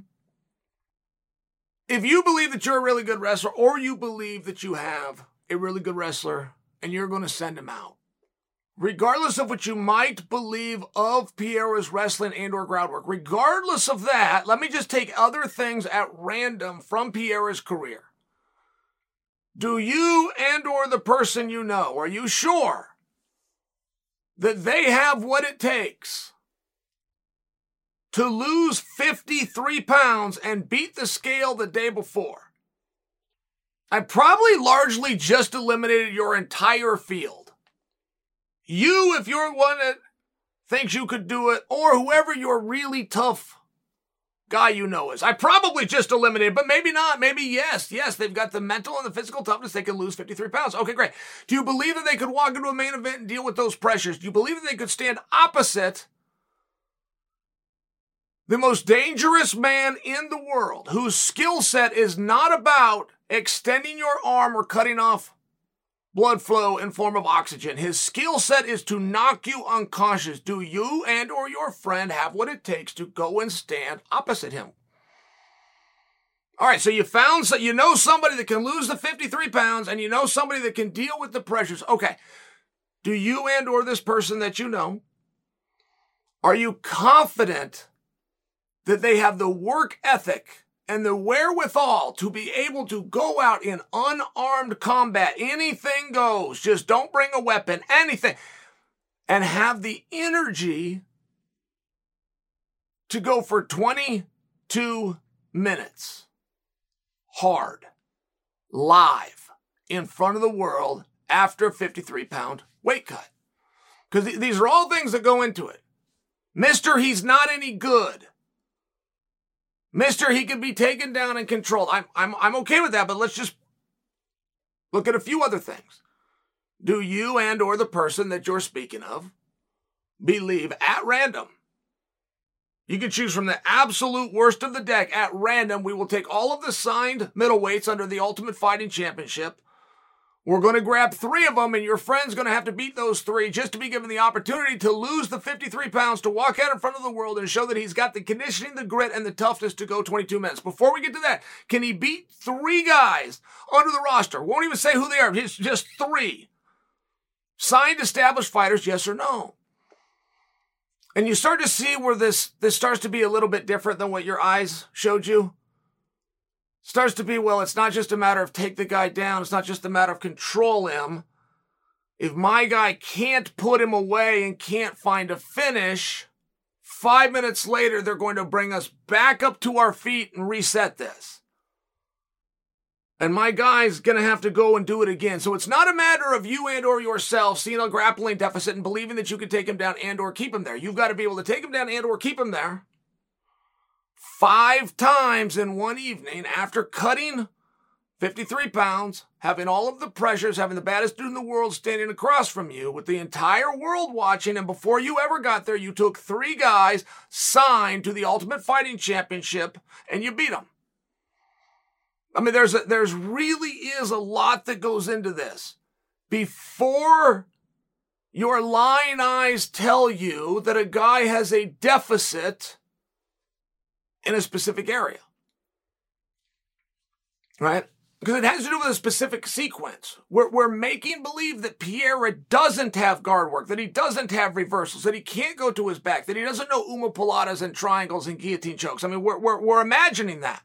If you believe that you're a really good wrestler, or you believe that you have a really good wrestler, and you're going to send him out, regardless of what you might believe of Pereira's wrestling and or groundwork, regardless of that, let me just take other things at random from Pereira's career. Do you and or the person you know, are you sure that they have what it takes to lose fifty-three pounds and beat the scale the day before? I probably largely just eliminated your entire field. You, if you're one that thinks you could do it, or whoever your really tough guy you know is. I probably just eliminated, but maybe not. Maybe yes. Yes, they've got the mental and the physical toughness. They can lose fifty-three pounds. Okay, great. Do you believe that they could walk into a main event and deal with those pressures? Do you believe that they could stand opposite the most dangerous man in the world, whose skill set is not about extending your arm or cutting off blood flow in form of oxygen? His skill set is to knock you unconscious. Do you and or your friend have what it takes to go and stand opposite him? All right, so you found, so you know somebody that can lose the fifty-three pounds, and you know somebody that can deal with the pressures. Okay, do you and or this person that you know, are you confident that they have the work ethic and the wherewithal to be able to go out in unarmed combat? Anything goes. Just don't bring a weapon, anything. And have the energy to go for twenty-two minutes. Hard. Live. In front of the world after a fifty-three pound weight cut. Because th- these are all things that go into it. Mister, he's not any good. Mister, he could be taken down and controlled. I'm, I'm, I'm okay with that, but let's just look at a few other things. Do you and or the person that you're speaking of believe at random? You can choose from the absolute worst of the deck. At random, we will take all of the signed middleweights under the Ultimate Fighting Championship. We're going to grab three of them, and your friend's going to have to beat those three just to be given the opportunity to lose the fifty-three pounds, to walk out in front of the world and show that he's got the conditioning, the grit, and the toughness to go twenty-two minutes. Before we get to that, can he beat three guys under the roster? Won't even say who they are. It's just three. Signed, established fighters, yes or no? And you start to see where this, this starts to be a little bit different than what your eyes showed you. Starts to be, well, it's not just a matter of take the guy down. It's not just a matter of control him. If my guy can't put him away and can't find a finish, five minutes later, they're going to bring us back up to our feet and reset this. And my guy's going to have to go and do it again. So it's not a matter of you and or yourself seeing a grappling deficit and believing that you can take him down and or keep him there. You've got to be able to take him down and or keep him there five times in one evening after cutting fifty-three pounds, having all of the pressures, having the baddest dude in the world standing across from you with the entire world watching, and before you ever got there, you took three guys, signed to the Ultimate Fighting Championship, and you beat them. I mean, there's a, there's really is a lot that goes into this. Before your lying eyes tell you that a guy has a deficit in a specific area, right? Because it has to do with a specific sequence. We're, we're making believe that Pereira doesn't have guard work, that he doesn't have reversals, that he can't go to his back, that he doesn't know omoplatas and triangles and guillotine chokes. I mean, we're, we're, we're imagining that.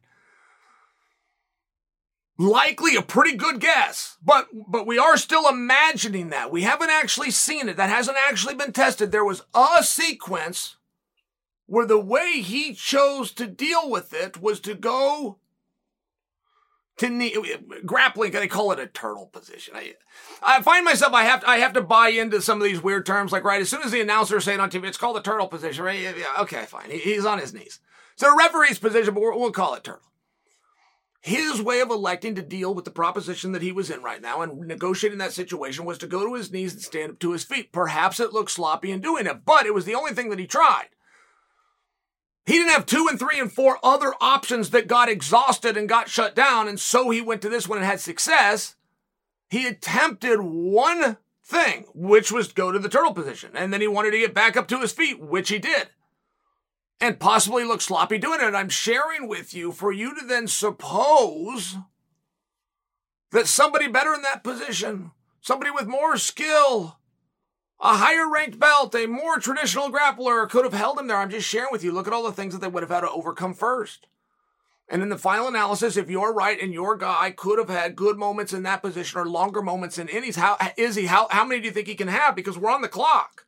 Likely a pretty good guess, but, but we are still imagining that. We haven't actually seen it. That hasn't actually been tested. There was a sequence where the way he chose to deal with it was to go to knee, grappling. They call it a turtle position. I, I find myself, I have to, I have to buy into some of these weird terms. Like, right, as soon as the announcers say it on T V, it's called a turtle position, right? Yeah, okay, fine. He, he's on his knees. So the referee's position, but we'll, we'll call it turtle. His way of electing to deal with the proposition that he was in right now and negotiating that situation was to go to his knees and stand up to his feet. Perhaps it looked sloppy in doing it, but it was the only thing that he tried. He didn't have two and three and four other options that got exhausted and got shut down, and so he went to this one and had success. He attempted one thing, which was go to the turtle position, and then he wanted to get back up to his feet, which he did, and possibly look sloppy doing it. And I'm sharing with you for you to then suppose that somebody better in that position, somebody with more skill, a higher ranked belt, a more traditional grappler could have held him there. I'm just sharing with you. Look at all the things that they would have had to overcome first. And in the final analysis, if you're right and your guy could have had good moments in that position or longer moments in innings, how is he? How, how many do you think he can have? Because we're on the clock.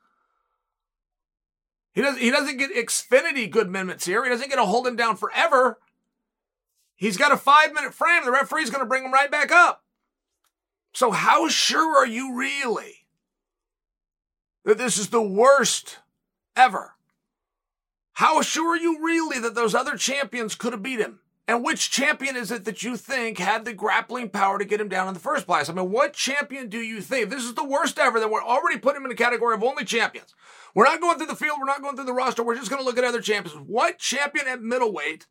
He doesn't, he doesn't get Xfinity good minutes here. He doesn't get to hold him down forever. He's got a five-minute frame. The referee's going to bring him right back up. So how sure are you really that this is the worst ever? How sure are you really that those other champions could have beat him? And which champion is it that you think had the grappling power to get him down in the first place? I mean, what champion do you think? If this is the worst ever, then we're already putting him in the category of only champions. We're not going through the field. We're not going through the roster. We're just going to look at other champions. What champion at middleweight,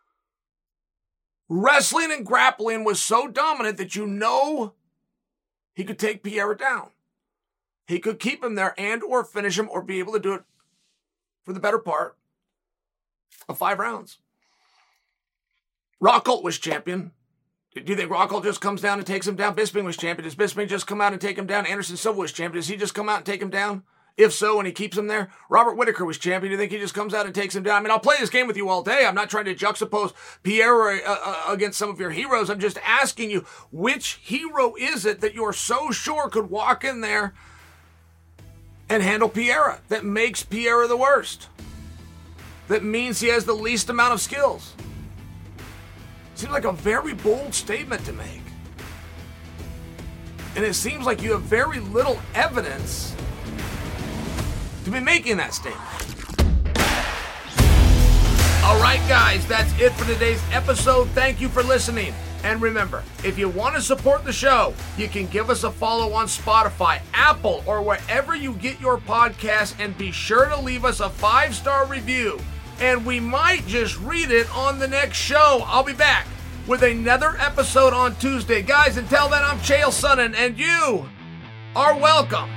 wrestling and grappling, was so dominant that you know he could take Pereira down? He could keep him there and or finish him or be able to do it for the better part of five rounds. Rockhold was champion. Do you think Rockhold just comes down and takes him down? Bisping was champion. Does Bisping just come out and take him down? Anderson Silva was champion. Does he just come out and take him down? If so, and he keeps him there. Robert Whittaker was champion. Do you think he just comes out and takes him down? I mean, I'll play this game with you all day. I'm not trying to juxtapose Pereira uh, uh, against some of your heroes. I'm just asking you, which hero is it that you're so sure could walk in there and handle Pereira, that makes Pereira the worst, that means he has the least amount of skills? Seems like a very bold statement to make. And it seems like you have very little evidence to be making that statement. All right, guys, that's it for today's episode. Thank you for listening. And remember, if you want to support the show, you can give us a follow on Spotify, Apple, or wherever you get your podcasts, and be sure to leave us a five-star review. And we might just read it on the next show. I'll be back with another episode on Tuesday. Guys, until then, I'm Chael Sonnen, and you are welcome